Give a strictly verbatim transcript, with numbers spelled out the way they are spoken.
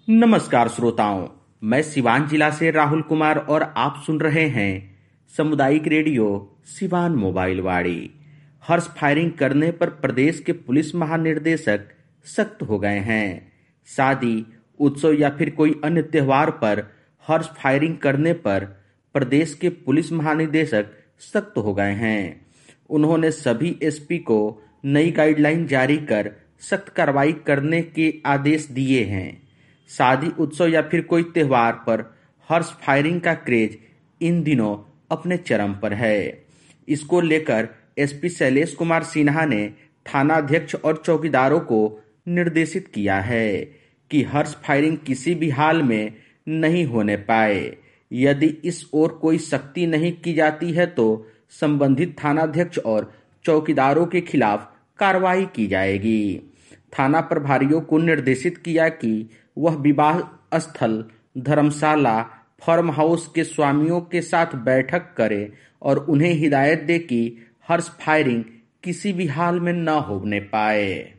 नमस्कार श्रोताओं, मैं सिवान जिला से राहुल कुमार और आप सुन रहे हैं सामुदायिक रेडियो सिवान मोबाइल वाड़ी। हर्ष फायरिंग करने पर प्रदेश के पुलिस महानिदेशक सख्त हो गए हैं। शादी, उत्सव या फिर कोई अन्य त्योहार पर हर्ष फायरिंग करने पर प्रदेश के पुलिस महानिदेशक सख्त हो गए हैं। उन्होंने सभी एसपी को नई गाइडलाइन जारी कर सख्त कार्रवाई करने के आदेश दिए हैं। शादी, उत्सव या फिर कोई त्योहार पर हर्ष फायरिंग का क्रेज इन दिनों अपने चरम पर है। इसको लेकर एसपी शैलेश कुमार सिन्हा ने थानाध्यक्ष और चौकीदारों को निर्देशित किया है कि हर्ष फायरिंग किसी भी हाल में नहीं होने पाए। यदि इस ओर कोई सख्ती नहीं की जाती है तो संबंधित थानाध्यक्ष और चौकीदारों के खिलाफ कार्रवाई की जाएगी। थाना प्रभारियों को निर्देशित किया कि वह विवाह स्थल, धर्मशाला, फार्म हाउस के स्वामियों के साथ बैठक करे और उन्हें हिदायत दे कि हर्ष फायरिंग किसी भी हाल में न होने पाए।